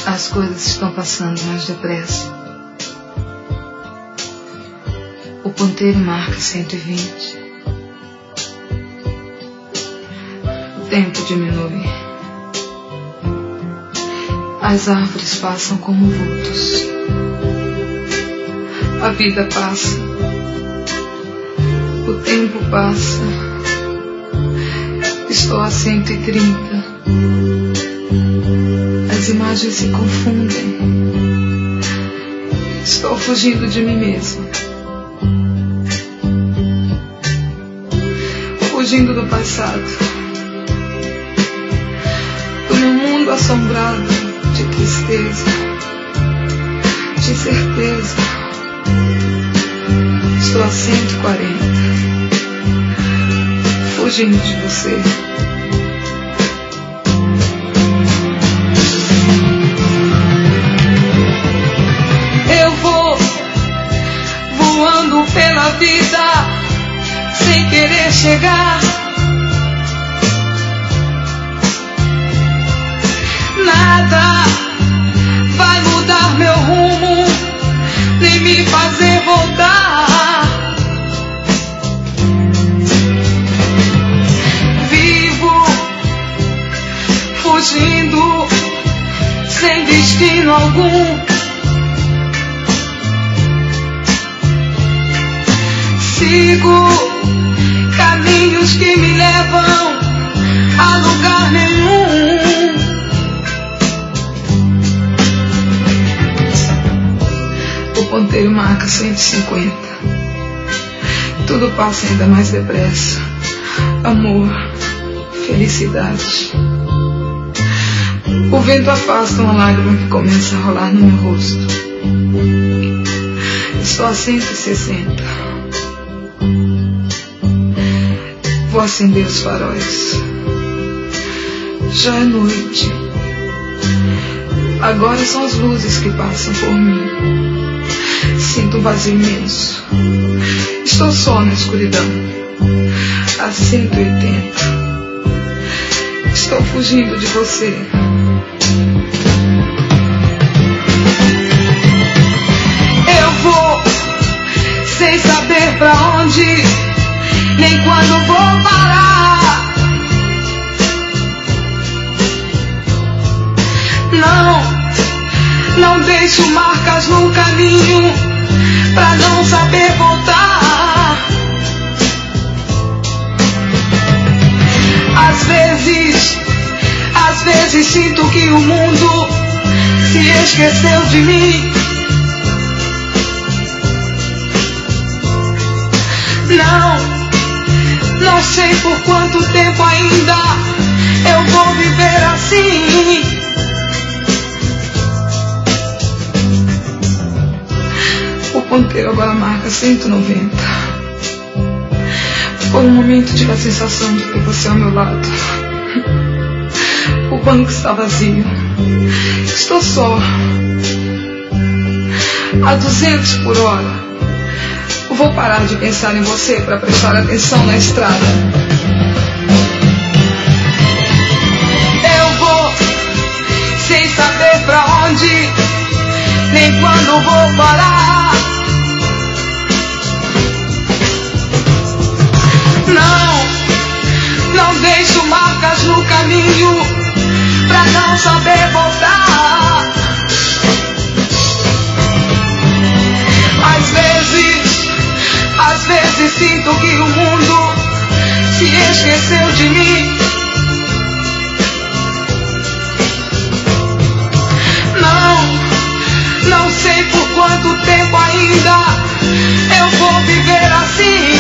As coisas estão passando mais depressa. O ponteiro marca 120. O tempo diminui. As árvores passam como vultos. A vida passa. O tempo passa. Estou a 130. As imagens se confundem. Estou fugindo de mim mesmo. Fugindo do passado. Do meu mundo assombrado de tristeza, de certeza. Estou a 140. Fugindo de você. Pela vida, sem querer chegar. Nada vai mudar meu rumo, nem me fazer voltar. Vivo, fugindo, sem destino algum. Sigo caminhos que me levam a lugar nenhum. O ponteiro marca 150. Tudo passa ainda mais depressa. Amor, felicidade. O vento afasta uma lágrima que começa a rolar no meu rosto. Estou a 160. Vou acender os faróis. Já é noite. Agora são as luzes que passam por mim. Sinto um vazio imenso. Estou só na escuridão. A 180. Estou fugindo de você. Eu vou sem saber pra onde, nem quando vou parar. Não deixo marcas no caminho pra não saber voltar. Às vezes sinto que o mundo se esqueceu de mim. Não sei por quanto tempo ainda eu vou viver assim. O ponteiro agora marca 190. Por um momento tive a sensação de ter você ao meu lado. O banco está vazio. Estou só. A 200 por hora. Vou parar de pensar em você para prestar atenção na estrada. Eu vou sem saber pra onde, nem quando vou parar. Não deixo marcas no caminho pra não saber voltar. Às vezes sinto que o mundo se esqueceu de mim. Não sei por quanto tempo ainda eu vou viver assim.